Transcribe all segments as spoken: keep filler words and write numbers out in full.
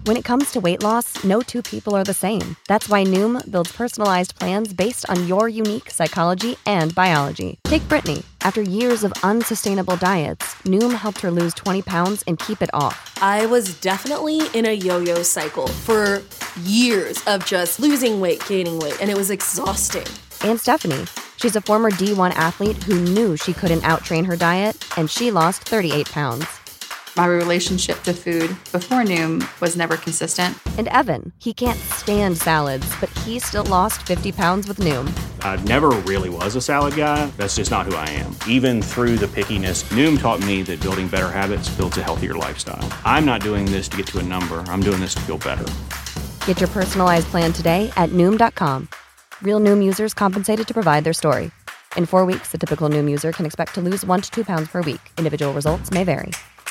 When it comes to weight loss, no two people are the same. That's why Noom builds personalized plans based on your unique psychology and biology. Take Brittany. After years of unsustainable diets, Noom helped her lose twenty pounds and keep it off. I was definitely in a yo-yo cycle for years of just losing weight, gaining weight, and it was exhausting. And Stephanie. She's a former D one athlete who knew she couldn't out-train her diet, and she lost thirty-eight pounds. My relationship to food before Noom was never consistent. And Evan, he can't stand salads, but he still lost fifty pounds with Noom. I never really was a salad guy. That's just not who I am. Even through the pickiness, Noom taught me that building better habits builds a healthier lifestyle. I'm not doing this to get to a number. I'm doing this to feel better. Get your personalized plan today at Noom dot com. Real Noom users compensated to provide their story. In four weeks, the typical Noom user can expect to lose one to two pounds per week. Individual results may vary.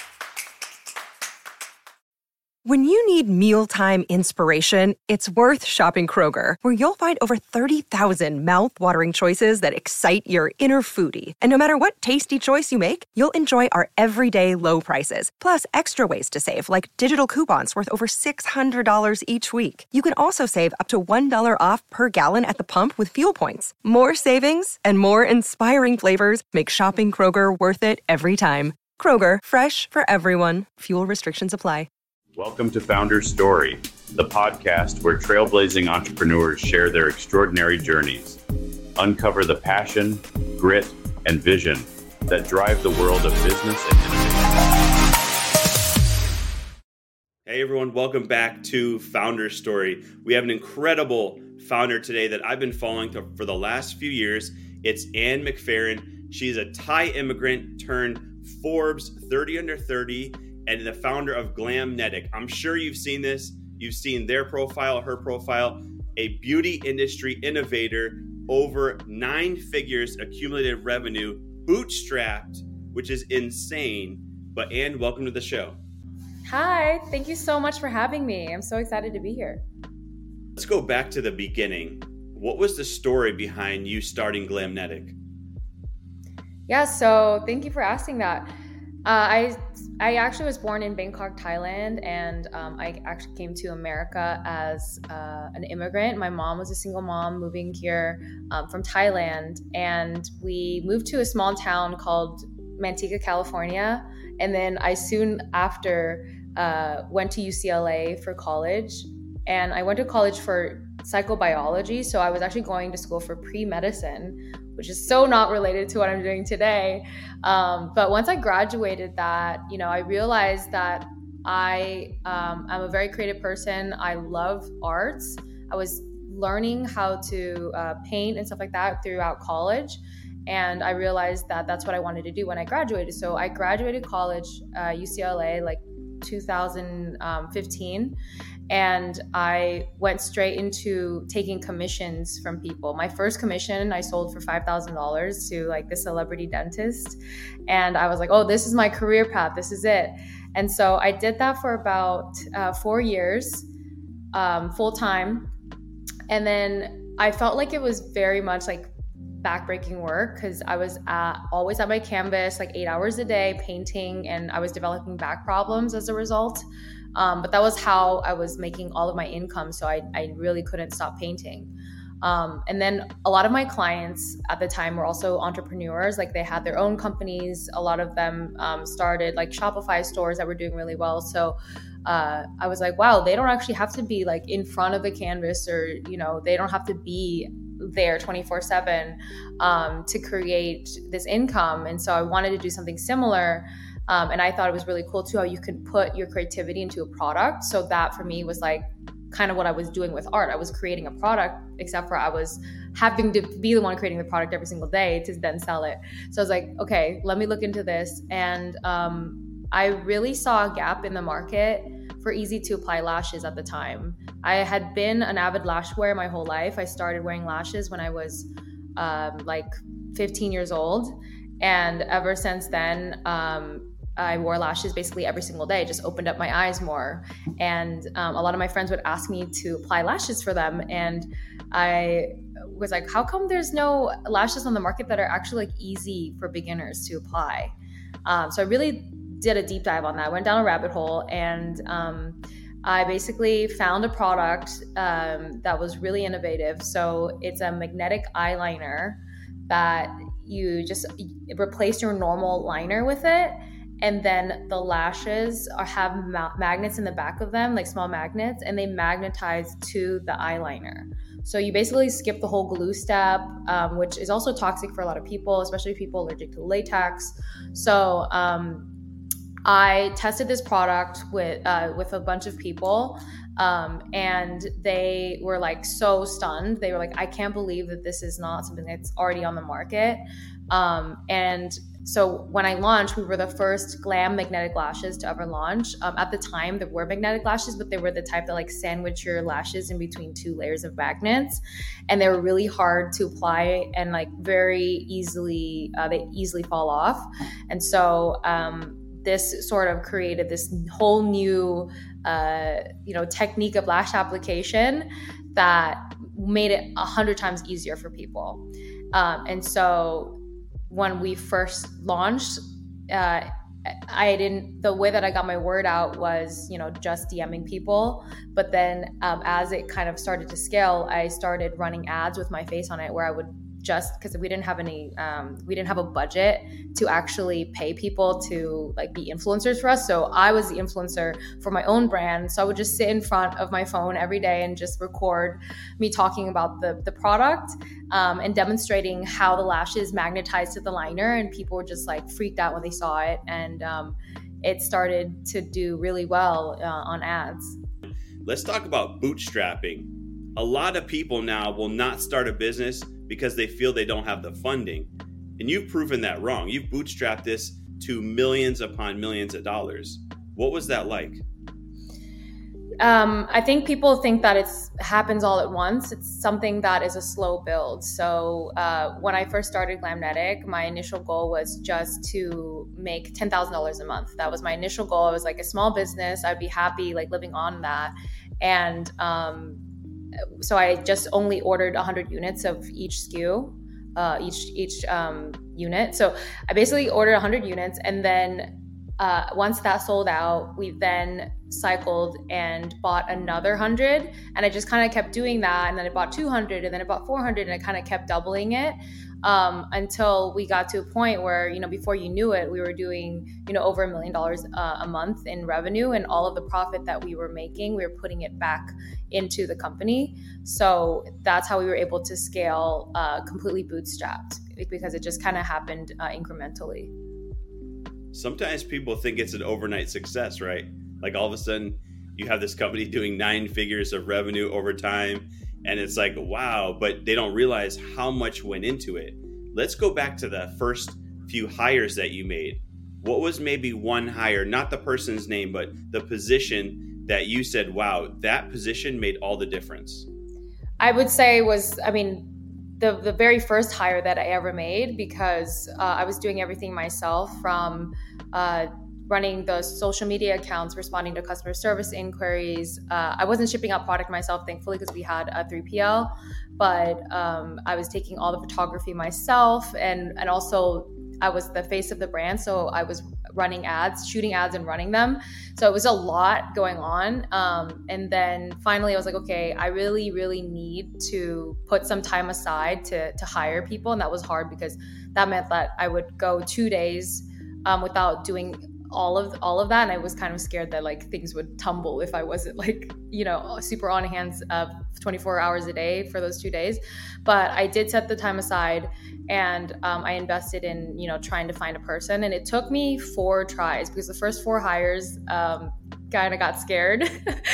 When you need mealtime inspiration, it's worth shopping Kroger, where you'll find over thirty thousand mouth-watering choices that excite your inner foodie. And no matter what tasty choice you make, you'll enjoy our everyday low prices, plus extra ways to save, like digital coupons worth over six hundred dollars each week. You can also save up to one dollar off per gallon at the pump with fuel points. More savings and more inspiring flavors make shopping Kroger worth it every time. Kroger, fresh for everyone. Fuel restrictions apply. Welcome to Founder's Story, the podcast where trailblazing entrepreneurs share their extraordinary journeys, uncover the passion, grit, and vision that drive the world of business and innovation. Hey everyone, welcome back to Founder's Story. We have an incredible founder today that I've been following for the last few years. It's Ann McFerrin. She's a Thai immigrant turned Forbes thirty under thirty and the founder of Glamnetic. I'm sure you've seen this. You've seen their profile, her profile, a beauty industry innovator, over nine figures accumulated revenue, bootstrapped, which is insane. But Ann, welcome to the show. Hi, thank you so much for having me. I'm so excited to be here. Let's go back to the beginning. What was the story behind you starting Glamnetic? Yeah, so thank you for asking that. Uh, I I actually was born in Bangkok, Thailand, and um, I actually came to America as uh, an immigrant. My mom was a single mom moving here um, from Thailand, and we moved to a small town called Manteca, California. And then I soon after uh, went to U C L A for college, and I went to college for psychobiology. So I was actually going to school for pre-medicine, which is so not related to what I'm doing today. Um, but once I graduated that, you know, I realized that I um, I'm a very creative person. I love arts. I was learning how to uh, paint and stuff like that throughout college. And I realized that that's what I wanted to do when I graduated. So I graduated college, uh, U C L A, like two thousand fifteen. And I went straight into taking commissions from people. My first commission I sold for five thousand dollars to like the celebrity dentist. And I was like, oh, this is my career path. This is it. And so I did that for about uh, four years, um, full time. And then I felt like it was very much like backbreaking work because I was at, always at my canvas, like eight hours a day painting, and I was developing back problems as a result. Um, but that was how I was making all of my income. So I, I really couldn't stop painting. Um, and then a lot of my clients at the time were also entrepreneurs. Like they had their own companies. A lot of them um, started like Shopify stores that were doing really well. So uh, I was like, wow, they don't actually have to be like in front of a canvas, or, you know, they don't have to be there twenty-four seven um, to create this income. And so I wanted to do something similar. Um, and I thought it was really cool too, how you could put your creativity into a product. So that for me was like kind of what I was doing with art. I was creating a product, except for I was having to be the one creating the product every single day to then sell it. So I was like, okay, let me look into this. And um, I really saw a gap in the market for easy to apply lashes at the time. I had been an avid lash wearer my whole life. I started wearing lashes when I was um, like fifteen years old. And ever since then, um, I wore lashes basically every single day, just opened up my eyes more. And um, a lot of my friends would ask me to apply lashes for them. And I was like, how come there's no lashes on the market that are actually like easy for beginners to apply? Um, so I really did a deep dive on that. I went down a rabbit hole, and um, I basically found a product um, that was really innovative. So it's a magnetic eyeliner that you just replace your normal liner with it. And then the lashes are, have ma- magnets in the back of them, like small magnets, and they magnetize to the eyeliner. So you basically skip the whole glue step, um, which is also toxic for a lot of people, especially people allergic to latex. So um, I tested this product with uh, with a bunch of people, um, and they were like so stunned. They were like, I can't believe that this is not something that's already on the market. Um, and so when I launched, we were the first glam magnetic lashes to ever launch. Um, at the time, there were magnetic lashes, but they were the type that like sandwich your lashes in between two layers of magnets. And they were really hard to apply and like very easily, uh, they easily fall off. And so um, this sort of created this whole new, uh, you know, technique of lash application that made it a hundred times easier for people. Um, and so when we first launched, uh, I didn't, the way that I got my word out was, you know, just DMing people. But then um, as it kind of started to scale, I started running ads with my face on it where I would just, because we didn't have any, um, we didn't have a budget to actually pay people to like be influencers for us. So I was the influencer for my own brand. So I would just sit in front of my phone every day and just record me talking about the, the product um, and demonstrating how the lashes magnetized to the liner. And people were just like freaked out when they saw it. And um, it started to do really well uh, on ads. Let's talk about bootstrapping. A lot of people now will not start a business because they feel they don't have the funding. And you've proven that wrong. You've bootstrapped this to millions upon millions of dollars. What was that like? Um, I think people think that it happens all at once. It's something that is a slow build. So uh, when I first started Glamnetic, my initial goal was just to make ten thousand dollars a month. That was my initial goal. It was like a small business. I'd be happy like living on that. And um, so I just only ordered one hundred units of each S K U, uh, each each um, unit. So I basically ordered one hundred units, and then uh, once that sold out, we then cycled and bought another one hundred, and I just kind of kept doing that, and then I bought two hundred, and then I bought four hundred, and I kind of kept doubling it um, until we got to a point where, you know, before you knew it, we were doing, you know, over a million dollars uh, a month in revenue, and all of the profit that we were making, we were putting it back into the company. So that's how we were able to scale uh, completely bootstrapped, because it just kind of happened uh, incrementally. Sometimes people think it's an overnight success, right? Like all of a sudden you have this company doing nine figures of revenue over time, and it's like, wow, but they don't realize how much went into it. Let's go back to the first few hires that you made. What was maybe one hire, not the person's name, but the position that you said, wow, that position made all the difference? I would say was, I mean, the the very first hire that I ever made, because uh, I was doing everything myself, from uh, running the social media accounts, responding to customer service inquiries. Uh, I wasn't shipping out product myself, thankfully, because we had a three P L, but um, I was taking all the photography myself, and and also I was the face of the brand, so I was running ads, shooting ads and running them. So it was a lot going on. Um, and then finally I was like, okay, I really, really need to put some time aside to, to hire people. And that was hard, because that meant that I would go two days um, without doing all of all of that. And I was kind of scared that like things would tumble if I wasn't like, you know, super on hands uh, twenty-four hours a day for those two days. But I did set the time aside, and um, I invested in, you know, trying to find a person. And it took me four tries, because the first four hires um, kind of got scared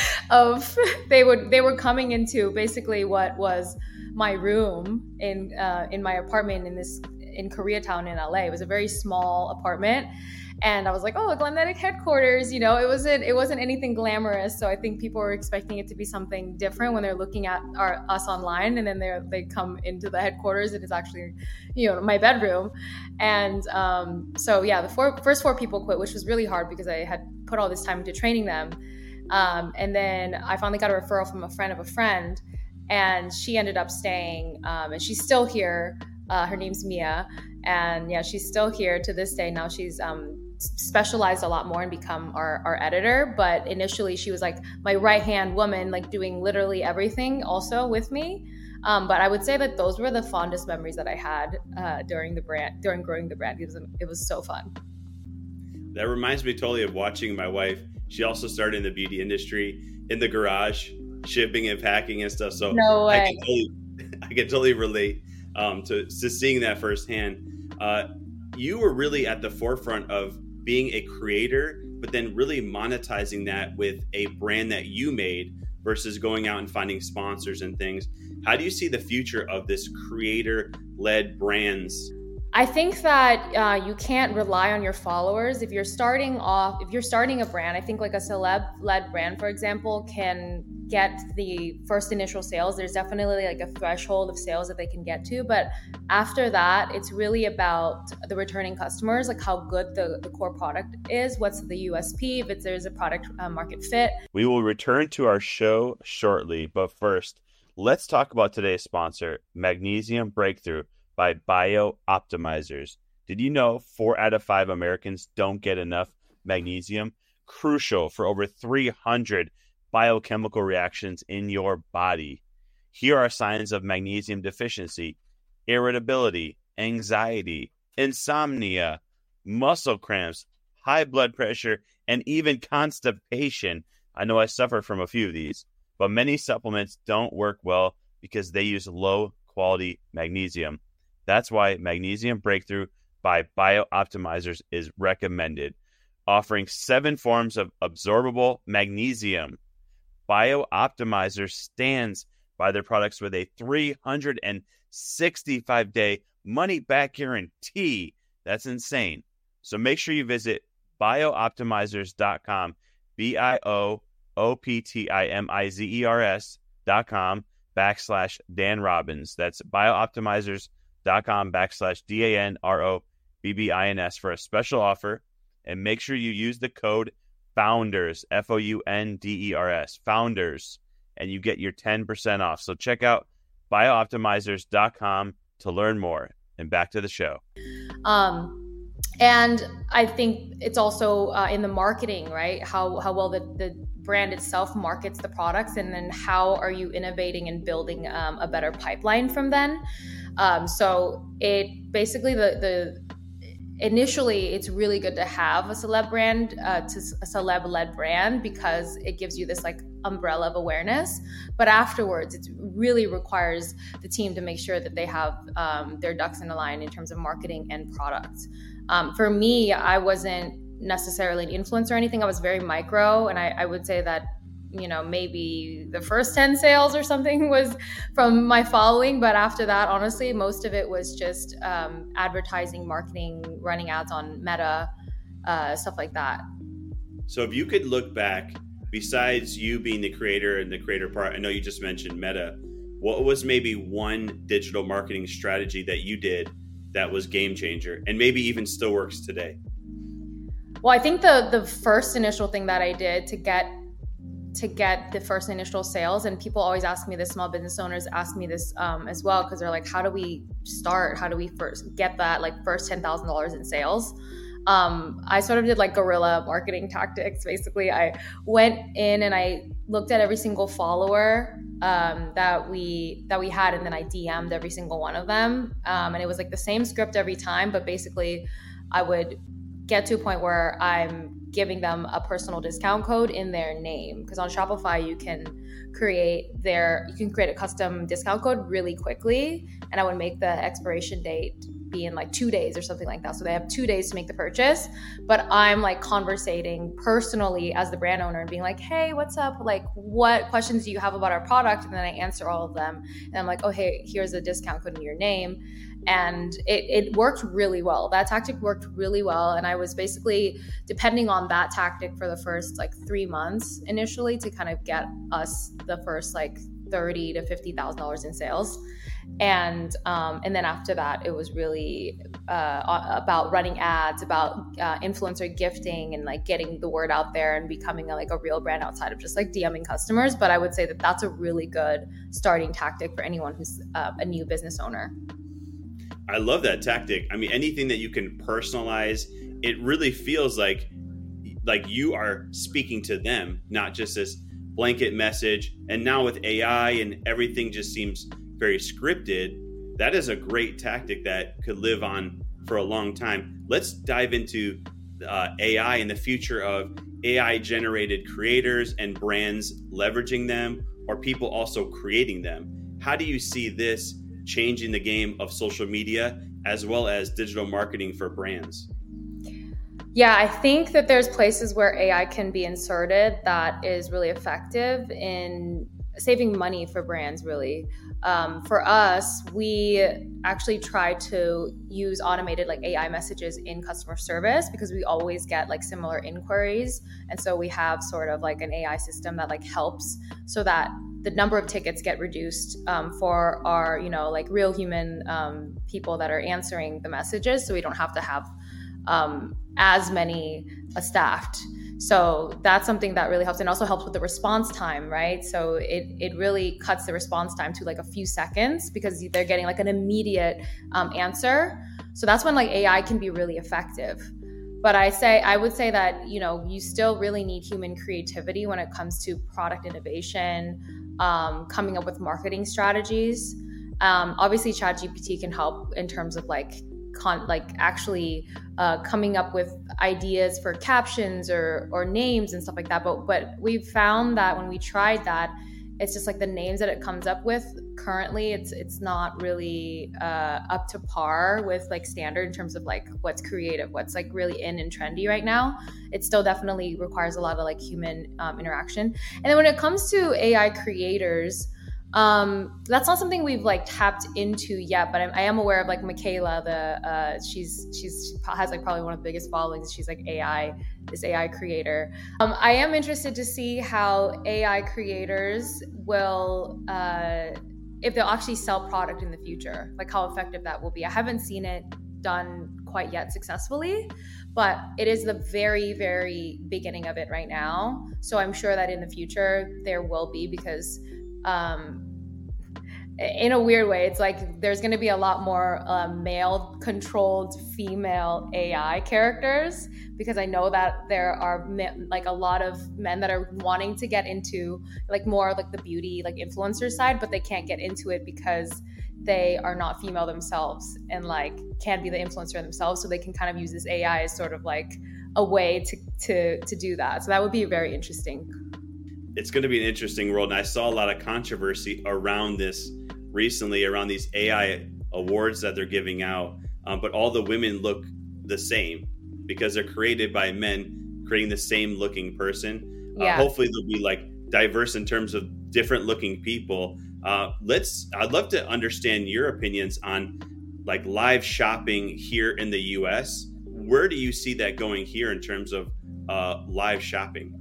of, they would, they were coming into basically what was my room in, uh, in my apartment in this, in Koreatown in L A. It was a very small apartment. And I was like, oh, Glamnetic headquarters, you know, it wasn't, it wasn't anything glamorous. So I think people were expecting it to be something different when they're looking at our, us online, and then they they come into the headquarters and it's actually, you know, my bedroom. And um, so yeah, the four, first four people quit, which was really hard because I had put all this time into training them. Um, and then I finally got a referral from a friend of a friend, and she ended up staying, um, and she's still here. Uh, her name's Mia. And yeah, she's still here to this day. Now she's um, specialized a lot more and become our, our editor. But initially she was like my right hand woman, like doing literally everything also with me. Um, but I would say that those were the fondest memories that I had uh, during the brand, during growing the brand. It was, it was so fun. That reminds me totally of watching my wife. She also started in the beauty industry in the garage, shipping and packing and stuff. So no way. I can totally, I can totally relate um, to, to seeing that firsthand. Uh, you were really at the forefront of being a creator, but then really monetizing that with a brand that you made versus going out and finding sponsors and things. How do you see the future of this creator-led brands? I think that uh, you can't rely on your followers. If you're starting off, if you're starting a brand, I think like a celeb-led brand, for example, can get the first initial sales. There's definitely like a threshold of sales that they can get to. But after that, it's really about the returning customers, like how good the, the core product is, what's the U S P, if it's, there's a product uh, market fit. We will return to our show shortly, but first, let's talk about today's sponsor, Magnesium Breakthrough by BioOptimizers. Did you know four out of five Americans don't get enough magnesium? Crucial for over three hundred biochemical reactions in your body. Here are signs of magnesium deficiency: irritability, anxiety, insomnia, muscle cramps, high blood pressure, and even constipation. I know I suffer from a few of these, but many supplements don't work well because they use low quality magnesium. That's why Magnesium Breakthrough by BioOptimizers is recommended, offering seven forms of absorbable magnesium. BioOptimizers stands by their products with a three hundred sixty-five day money-back guarantee. That's insane. So make sure you visit bio optimizers dot com, B I O O P T I M I Z E R S dot com backslash Dan Robbins. That's biooptimizers dot com backslash D A N R O B B I N S for a special offer. And make sure you use the code FOUNDERS, F O U N D E R S, FOUNDERS, and you get your ten percent off. So check out bio optimizers dot com to learn more. And back to the show. Um, and I think it's also uh, in the marketing, right? How how well the, the brand itself markets the products, and then how are you innovating and building um, a better pipeline from then? Um, so it basically the the initially it's really good to have a celeb brand, uh, to a celeb-led brand, because it gives you this like umbrella of awareness. But afterwards, it really requires the team to make sure that they have um, their ducks in a line in terms of marketing and products. Um, for me, I wasn't necessarily an influencer or anything. I was very micro, and I, I would say that, you know, maybe the first ten sales or something was from my following. But after that, honestly, most of it was just um, advertising, marketing, running ads on Meta, uh, stuff like that. So if you could look back, besides you being the creator and the creator part, I know you just mentioned Meta, what was maybe one digital marketing strategy that you did that was game changer and maybe even still works today? Well, I think the the first initial thing that I did to get to get the first initial sales, and people always ask me this, small business owners ask me this um, as well, because they're like, how do we start? How do we first get that like first ten thousand dollars in sales? Um, I sort of did like guerrilla marketing tactics. Basically, I went in and I looked at every single follower um, that we that we had, and then I D M'd every single one of them. Um, and it was like the same script every time, but basically I would get to a point where I'm giving them a personal discount code in their name, because on Shopify you can create their you can create a custom discount code really quickly, and I would make the expiration date be in like two days or something like that, so they have two days to make the purchase. But I'm like conversating personally as the brand owner and being like, hey, what's up, like what questions do you have about our product? And then I answer all of them, and I'm like, oh hey, here's a discount code in your name. And it, it worked really well. That tactic worked really well. And I was basically depending on that tactic for the first like three months initially to kind of get us the first like thirty to fifty thousand dollars in sales. And um, and then after that, it was really uh, about running ads, about uh, influencer gifting, and like getting the word out there and becoming a, like a real brand outside of just like DMing customers. But I would say that that's a really good starting tactic for anyone who's uh, a new business owner. I love that tactic. I mean, anything that you can personalize it really feels like like you are speaking to them, not just this blanket message. And now with A I and everything just seems very scripted, that is a great tactic that could live on for a long time. Let's dive into uh, A I and the future of A I generated creators and brands leveraging them, or people also creating them. How do you see this changing the game of social media as well as digital marketing for brands? Yeah, I think that there's places where A I can be inserted that is really effective in saving money for brands, really. Um, for us, we actually try to use automated like A I messages in customer service because we always get like similar inquiries. And so we have sort of like an A I system that like helps so that the number of tickets get reduced um, for our, you know, like real human um, people that are answering the messages. So we don't have to have um, as many uh, staffed. So that's something that really helps, and also helps with the response time, right? So it it really cuts the response time to like a few seconds because they're getting like an immediate um, answer. So that's when like A I can be really effective. But I say I would say that, you know, you still really need human creativity when it comes to product innovation, um, coming up with marketing strategies. Um, obviously, ChatGPT can help in terms of like Con, like actually uh, coming up with ideas for captions or or names and stuff like that. But but we've found that when we tried that, it's just like the names that it comes up with currently, it's it's not really uh, up to par with like standard in terms of like what's creative, what's like really in and trendy right now. It still definitely requires a lot of like human um, interaction. And then when it comes to A I creators, Um, that's not something we've like tapped into yet, but I'm, I am aware of like Michaela, the, uh, she's, she's, she has like probably one of the biggest followings. She's like A I, this A I creator. Um, I am interested to see how A I creators will, uh, if they'll actually sell product in the future, like how effective that will be. I haven't seen it done quite yet successfully, but it is the very, very beginning of it right now. So I'm sure that in the future there will be, because um in a weird way, it's like there's going to be a lot more uh, male controlled female A I characters, because I know that there are me- like a lot of men that are wanting to get into like more like the beauty like influencer side, but they can't get into it because they are not female themselves and like can't be the influencer themselves, so they can kind of use this A I as sort of like a way to to to do that. So that would be very interesting. It's going to be an interesting world. And I saw a lot of controversy around this recently, around these A I awards that they're giving out. Um, but all the women look the same because they're created by men creating the same looking person. Yeah. Uh, hopefully they'll be like diverse in terms of different looking people. Uh, let's, I'd love to understand your opinions on like live shopping here in the U S. Where do you see that going here in terms of uh, live shopping?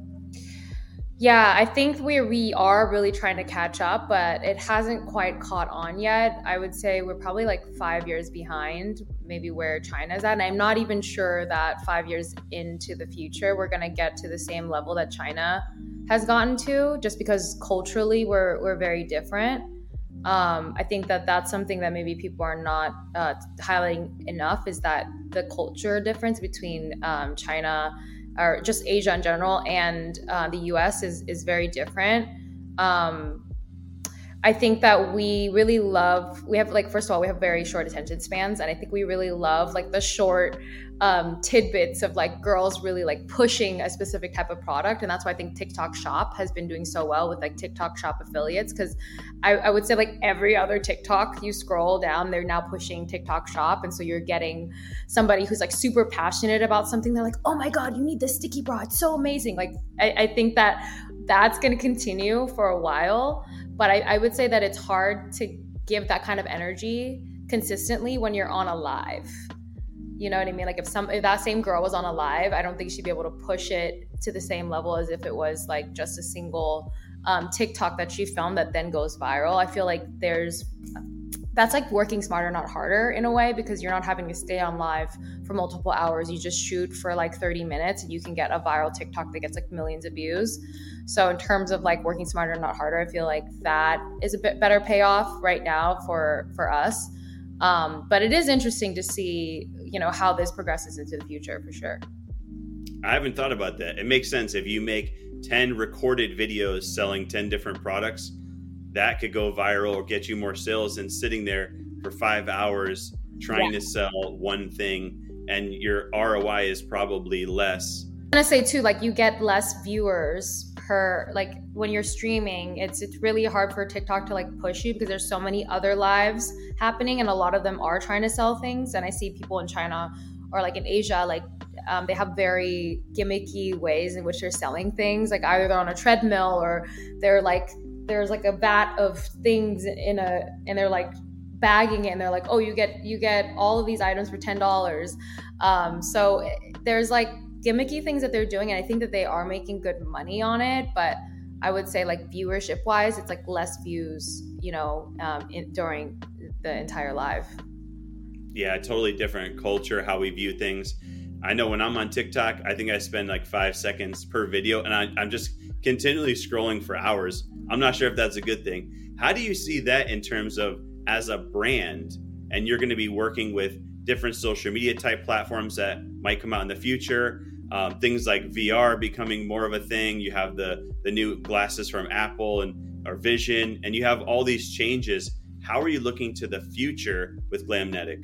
Yeah, I think we we are really trying to catch up, but it hasn't quite caught on yet. I would say we're probably like five years behind, maybe where China's at. And I'm not even sure that five years into the future, we're going to get to the same level that China has gotten to, just because culturally we're we're very different. Um, I think that that's something that maybe people are not uh, highlighting enough, is that the culture difference between um, China or just Asia in general and uh, the U S is is very different. Um, I think that we really love, we have like, first of all, we have very short attention spans. And I think we really love like the short um, tidbits of like girls really like pushing a specific type of product. And that's why I think TikTok Shop has been doing so well with like TikTok Shop affiliates. Cause I, I would say like every other TikTok you scroll down, they're now pushing TikTok Shop. And so you're getting somebody who's like super passionate about something. They're like, oh my God, you need this sticky bra. It's so amazing. Like, I, I think that that's going to continue for a while. But I, I would say that it's hard to give that kind of energy consistently when you're on a live. You know what I mean? Like if some if that same girl was on a live, I don't think she'd be able to push it to the same level as if it was like just a single um, TikTok that she filmed that then goes viral. I feel like there's that's like working smarter, not harder in a way, because you're not having to stay on live for multiple hours. You just shoot for like thirty minutes and you can get a viral TikTok that gets like millions of views. So in terms of like working smarter, not harder, I feel like that is a bit better payoff right now for, for us. Um, but it is interesting to see, you know, how this progresses into the future for sure. I haven't thought about that. It makes sense. If you make ten recorded videos selling ten different products, that could go viral or get you more sales than sitting there for five hours trying yeah. to sell one thing, and your R O I is probably less. I'm gonna say too, like you get less viewers per, like when you're streaming, it's it's really hard for TikTok to like push you because there's so many other lives happening, and a lot of them are trying to sell things. And I see people in China or like in Asia, like um, they have very gimmicky ways in which they're selling things. Like either they're on a treadmill or they're like, there's like a vat of things in a, and they're like bagging it, and they're like, oh, you get you get all of these items for ten dollars. Um, so there's like gimmicky things that they're doing, and I think that they are making good money on it. But I would say like viewership wise, it's like less views, you know, um, in, during the entire live. Yeah, totally different culture, how we view things. I know when I'm on TikTok, I think I spend like five seconds per video, and I, I'm just continually scrolling for hours. I'm not sure if that's a good thing. How do you see that in terms of as a brand, and you're going to be working with different social media type platforms that might come out in the future, um, things like V R becoming more of a thing. You have the the new glasses from Apple and or Vision, and you have all these changes. How are you looking to the future with Glamnetic?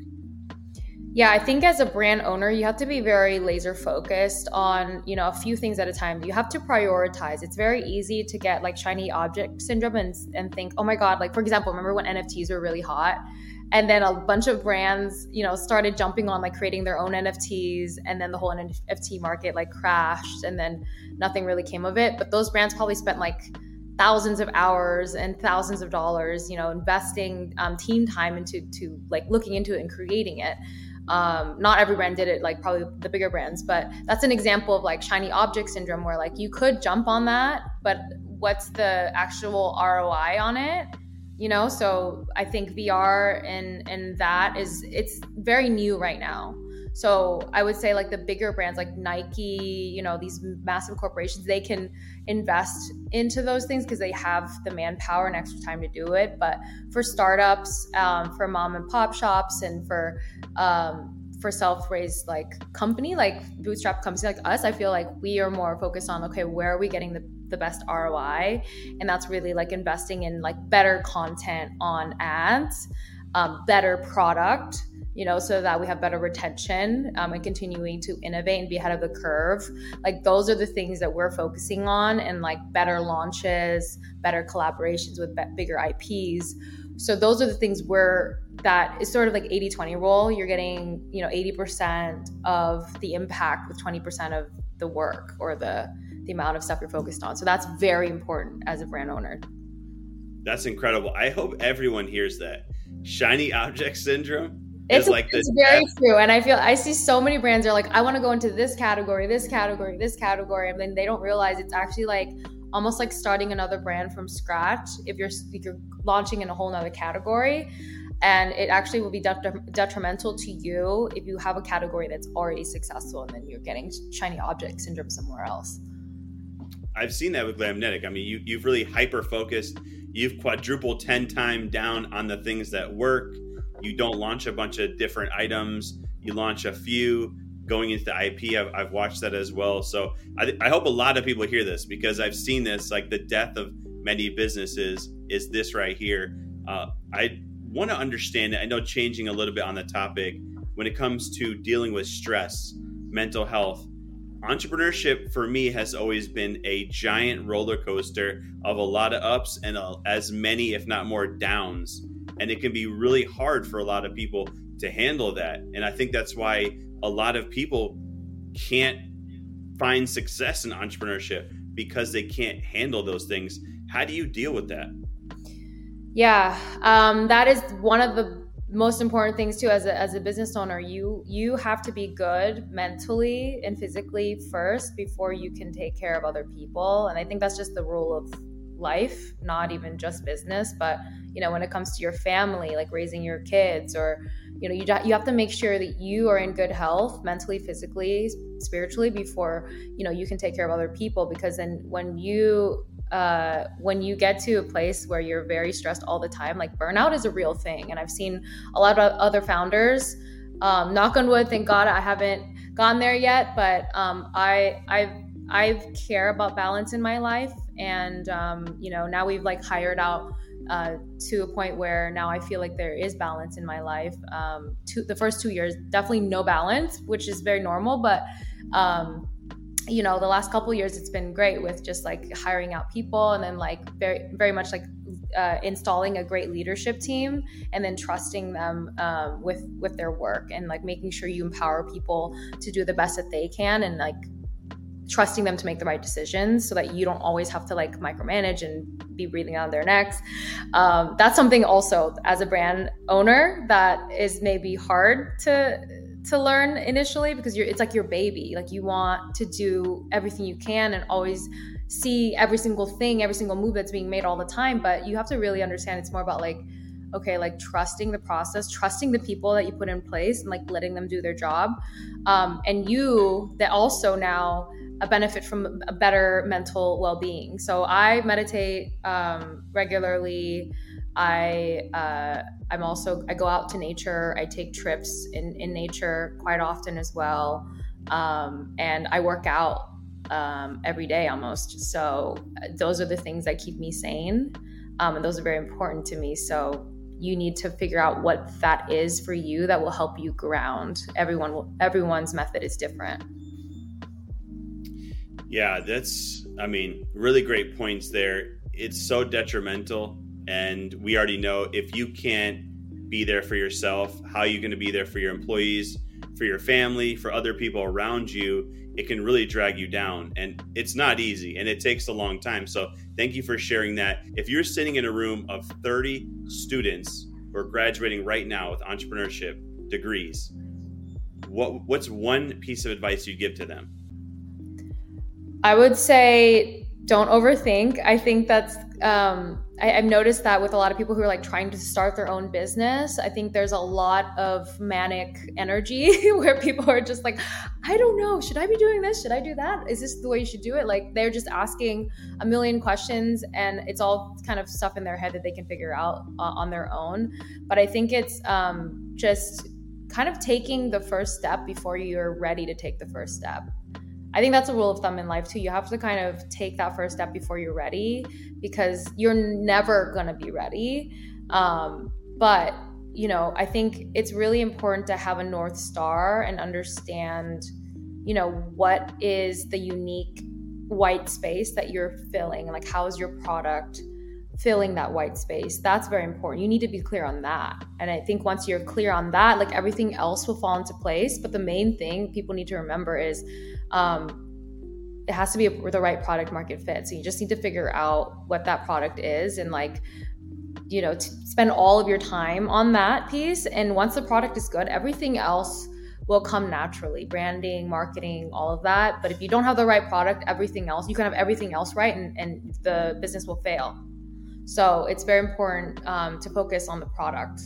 Yeah, I think as a brand owner, you have to be very laser focused on, you know, a few things at a time. You have to prioritize. It's very easy to get like shiny object syndrome and, and think, oh my God, like for example, remember when N F Ts were really hot? And then a bunch of brands, you know, started jumping on like creating their own N F Ts, and then the whole N F T market like crashed, and then nothing really came of it. But those brands probably spent like thousands of hours and thousands of dollars, you know, investing um, team time into to like looking into it and creating it. Um, not every brand did it, like probably the bigger brands, but that's an example of like shiny object syndrome, where like you could jump on that, but what's the actual R O I on it? You know, so I think V R and and that is, it's very new right now. So I would say like the bigger brands like Nike, you know, these massive corporations, they can invest into those things because they have the manpower and extra time to do it. But for startups, um, for mom and pop shops, and for um, for self-raised like company, like bootstrap companies like us, I feel like we are more focused on, okay, where are we getting the, the best R O I? And that's really like investing in like better content on ads, um, better product, you know, so that we have better retention, um, and continuing to innovate and be ahead of the curve. Like those are the things that we're focusing on, and like better launches, better collaborations with be- bigger I Ps. So those are the things where that is sort of like eighty twenty rule. You're getting, you know, eighty percent of the impact with twenty percent of the work or the, the amount of stuff you're focused on. So that's very important as a brand owner. That's incredible. I hope everyone hears that. Shiny object syndrome. It's, like it's very true. And I feel I see so many brands are like, I want to go into this category, this category, this category. And then they don't realize it's actually like almost like starting another brand from scratch if you're if you're launching in a whole nother category. And it actually will be detri- detrimental to you if you have a category that's already successful and then you're getting shiny object syndrome somewhere else. I've seen that with Glamnetic. I mean, you, you've really hyper-focused. You've quadrupled ten times down on the things that work. You don't launch a bunch of different items. You launch a few going into the I P. I've, I've watched that as well. So I, I hope a lot of people hear this, because I've seen this, like the death of many businesses is this right here. Uh, I want to understand it. I know, changing a little bit on the topic, when it comes to dealing with stress, mental health, entrepreneurship for me has always been a giant roller coaster of a lot of ups and a, as many, if not more, downs. And it can be really hard for a lot of people to handle that. And I think that's why a lot of people can't find success in entrepreneurship, because they can't handle those things. How do you deal with that? Yeah, um, that is one of the most important things too. As a as a business owner, you you have to be good mentally and physically first before you can take care of other people. And I think that's just the rule of life, not even just business, but you know, when it comes to your family, like raising your kids, or you know, you you have to make sure that you are in good health mentally, physically, spiritually, before you know you can take care of other people. Because then when you uh, when you get to a place where you're very stressed all the time, like burnout is a real thing. And I've seen a lot of other founders Um, knock on wood, thank God I haven't gone there yet, but um, I I I care about balance in my life, and um, you know, now we've like hired out uh, to a point where now I feel like there is balance in my life. Um, two, the first two years, definitely no balance, which is very normal, but um, you know, the last couple of years it's been great with just like hiring out people, and then like very very much like uh, installing a great leadership team, and then trusting them um, with with their work, and like making sure you empower people to do the best that they can, and like trusting them to make the right decisions so that you don't always have to like micromanage and be breathing on their necks. Um, that's something also as a brand owner that is maybe hard to to learn initially, because you're it's like your baby. Like you want to do everything you can and always see every single thing, every single move that's being made all the time. But you have to really understand it's more about like, okay, like trusting the process, trusting the people that you put in place, and like letting them do their job. Um, and you that also now a benefit from a better mental well-being. So I meditate um, regularly. I uh, I'm also I go out to nature. I take trips in in nature quite often as well, um, and I work out um, every day almost. So those are the things that keep me sane, um, and those are very important to me. So you need to figure out what that is for you that will help you ground. Everyone will, everyone's method is different. Yeah, that's, I mean, really great points there. It's so detrimental. And we already know if you can't be there for yourself, how are you going to be there for your employees, for your family, for other people around you? It can really drag you down. And it's not easy, and it takes a long time. So thank you for sharing that. If you're sitting in a room of thirty students who are graduating right now with entrepreneurship degrees, what what's one piece of advice you'd give to them? I would say don't overthink. I think that's, um, I, I've noticed that with a lot of people who are like trying to start their own business. I think there's a lot of manic energy where people are just like, I don't know, should I be doing this? Should I do that? Is this the way you should do it? Like they're just asking a million questions, and it's all kind of stuff in their head that they can figure out uh, on their own. But I think it's um, just kind of taking the first step before you're ready to take the first step. I think that's a rule of thumb in life too. You have to kind of take that first step before you're ready, because you're never going to be ready. Um, but, you know, I think it's really important to have a North Star and understand, you know, what is the unique white space that you're filling? Like, how is your product filling that white space? That's very important. You need to be clear on that. And I think once you're clear on that, like everything else will fall into place. But the main thing people need to remember is um, it has to be a, the right product market fit. So you just need to figure out what that product is, and like, you know, to spend all of your time on that piece. And once the product is good, everything else will come naturally. Branding, marketing, all of that. But if you don't have the right product, everything else, you can have everything else right, and, and the business will fail. So it's very important um, to focus on the product.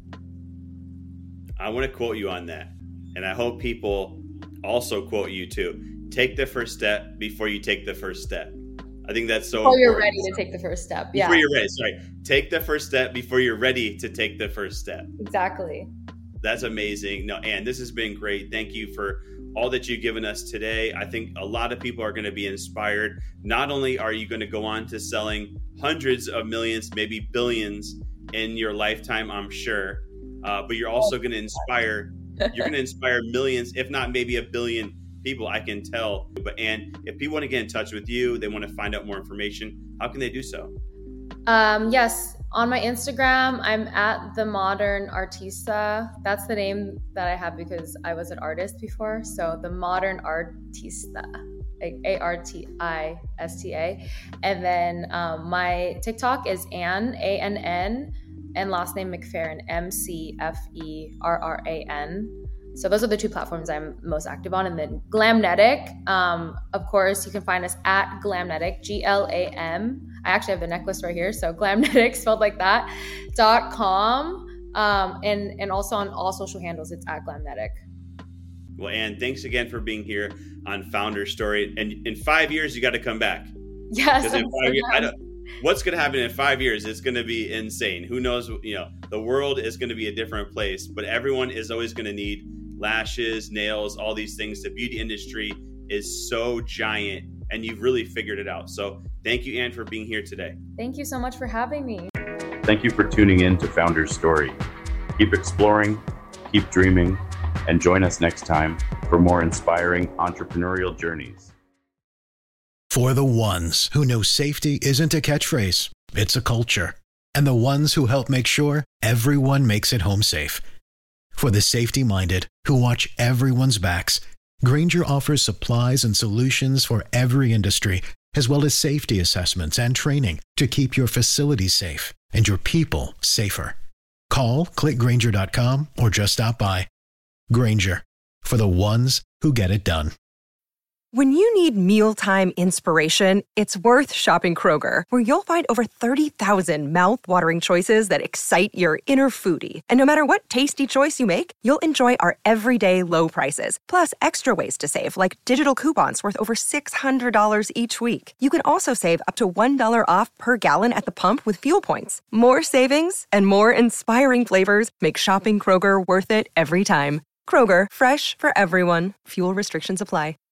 I want to quote you on that. And I hope people also quote you too. Take the first step before you take the first step. I think that's so before important. you're ready to take the first step. Yeah. Before you're ready. Sorry. Take the first step before you're ready to take the first step. Exactly. That's amazing. No, Anne, this has been great. Thank you for all that you've given us today. I think a lot of people are going to be inspired. Not only are you going to go on to selling hundreds of millions, maybe billions in your lifetime, I'm sure, uh, but you're also going to inspire, you're going to inspire millions, if not maybe a billion people, I can tell. But Anne, if people want to get in touch with you, they want to find out more information, how can they do so? Um, yes, on my Instagram, I'm at The Modern Artista. That's the name that I have because I was an artist before. So The Modern Artista, A R T I S T A. And then um, my TikTok is Ann, A N N, and last name McFerran, M C F E R R A N. So those are the two platforms I'm most active on. And then Glamnetic, um, of course, you can find us at Glamnetic, G L A M. I actually have the necklace right here. So Glamnetic, spelled like that, dot com. Um, and, and also on all social handles, it's at Glamnetic. Well, Anne, thanks again for being here on Founder Story. And in five years, you got to come back. Yes. In five years, I, don't, what's going to happen in five years? It's going to be insane. Who knows? You know, the world is going to be a different place, but everyone is always going to need lashes, nails, all these things. The beauty industry is so giant, and you've really figured it out. So thank you, Ann, for being here today. Thank you so much for having me. Thank you for tuning in to Founder's Story. Keep exploring, keep dreaming, and join us next time for more inspiring entrepreneurial journeys. For the ones who know safety isn't a catchphrase, it's a culture. And the ones who help make sure everyone makes it home safe. For the safety-minded who watch everyone's backs, Grainger offers supplies and solutions for every industry, as well as safety assessments and training to keep your facilities safe and your people safer. Call, click Grainger dot com, or just stop by. Grainger, for the ones who get it done. When you need mealtime inspiration, it's worth shopping Kroger, where you'll find over thirty thousand mouth-watering choices that excite your inner foodie. And no matter what tasty choice you make, you'll enjoy our everyday low prices, plus extra ways to save, like digital coupons worth over six hundred dollars each week. You can also save up to one dollar off per gallon at the pump with fuel points. More savings and more inspiring flavors make shopping Kroger worth it every time. Kroger, fresh for everyone. Fuel restrictions apply.